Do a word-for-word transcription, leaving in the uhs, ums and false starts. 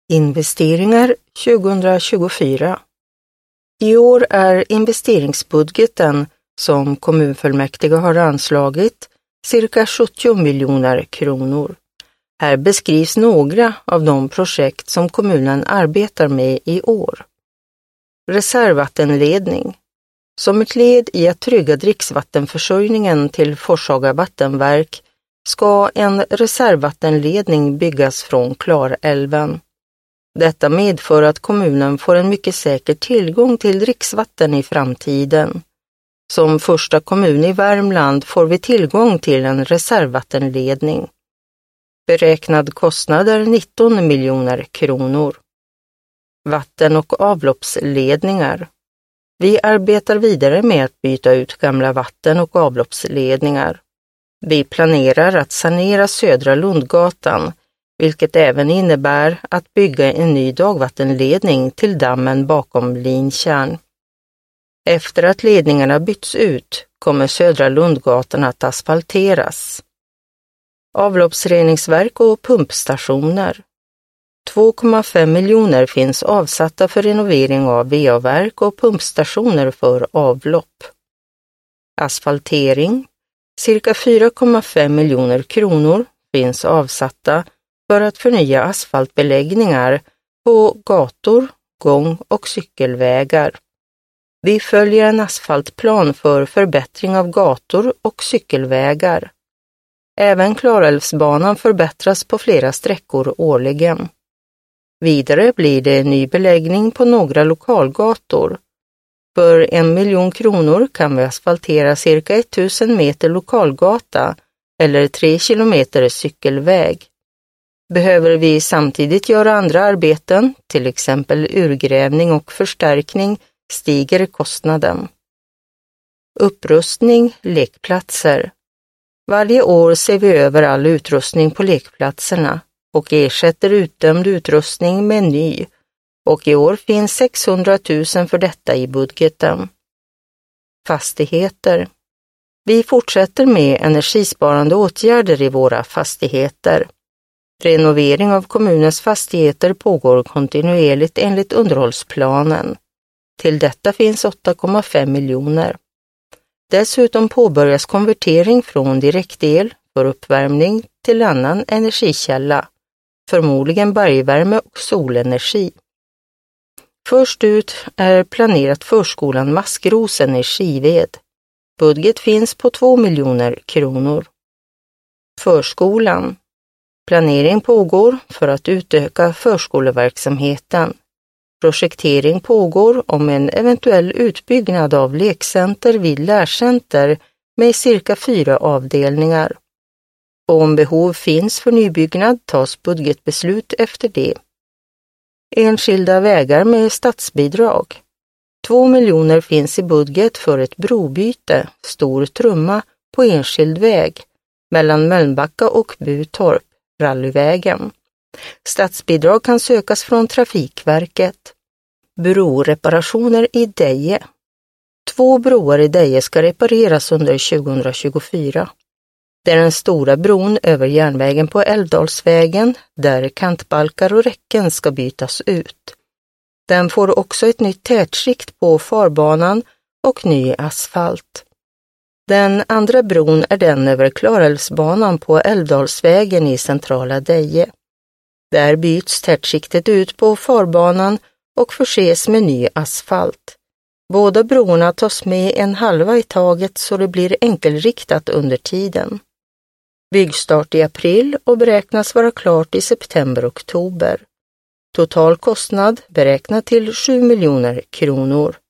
Investeringar tjugohundratjugofyra. I år är investeringsbudgeten som kommunfullmäktige har anslagit cirka sjuttio miljoner kronor. Här beskrivs några av de projekt som kommunen arbetar med i år. Reservvattenledning. Som ett led i att trygga dricksvattenförsörjningen till Forshaga vattenverk ska en reservvattenledning byggas från Klarälven. Detta medför att kommunen får en mycket säker tillgång till dricksvatten i framtiden. Som första kommun i Värmland får vi tillgång till en reservvattenledning. Beräknad kostnad är nitton miljoner kronor. Vatten- och avloppsledningar. Vi arbetar vidare med att byta ut gamla vatten- och avloppsledningar. Vi planerar att sanera Södra Lundgatan, vilket även innebär att bygga en ny dagvattenledning till dammen bakom Linkärn. Efter att ledningarna bytts ut kommer Södra Lundgatan att asfalteras. Avloppsreningsverk och pumpstationer. två komma fem miljoner finns avsatta för renovering av V A-verk och pumpstationer för avlopp. Asfaltering. Cirka fyra komma fem miljoner kronor finns avsatta för att förnya asfaltbeläggningar på gator, gång- och cykelvägar. Vi följer en asfaltplan för förbättring av gator och cykelvägar. Även Klarälvsbanan förbättras på flera sträckor årligen. Vidare blir det ny beläggning på några lokalgator. För en miljon kronor kan vi asfaltera cirka tusen meter lokalgata eller tre kilometer cykelväg. Behöver vi samtidigt göra andra arbeten, till exempel urgrävning och förstärkning, stiger kostnaden. Upprustning, lekplatser. Varje år ser vi över all utrustning på lekplatserna och ersätter utdömd utrustning med ny, och i år finns sexhundratusen för detta i budgeten. Fastigheter. Vi fortsätter med energisparande åtgärder i våra fastigheter. Renovering av kommunens fastigheter pågår kontinuerligt enligt underhållsplanen. Till detta finns åtta komma fem miljoner. Dessutom påbörjas konvertering från direktel för uppvärmning till annan energikälla, förmodligen bergvärme och solenergi. Först ut är planerat förskolan Maskrosen i Skived. Budget finns på två miljoner kronor. Förskolan. Planering pågår för att utöka förskoleverksamheten. Projektering pågår om en eventuell utbyggnad av lekcenter vid lärcenter med cirka fyra avdelningar. Och om behov finns för nybyggnad tas budgetbeslut efter det. Enskilda vägar med statsbidrag. Två miljoner finns i budget för ett brobyte, Stor Trumma, på enskild väg mellan Mölnbacka och Butorp, Rallyvägen. Statsbidrag kan sökas från Trafikverket. Broreparationer i Deje. Två broar i Deje ska repareras under tjugohundratjugofyra. Det är den stora bron över järnvägen på Älvdalsvägen där kantbalkar och räcken ska bytas ut. Den får också ett nytt tätskikt på farbanan och ny asfalt. Den andra bron är den över Klarälvsbanan på Älvdalsvägen i centrala Deje. Där byts tätskiktet ut på farbanan och förses med ny asfalt. Båda broarna tas med en halva i taget så det blir enkelriktat under tiden. Byggstart i april och beräknas vara klart i september-oktober. Total kostnad beräknad till sju miljoner kronor.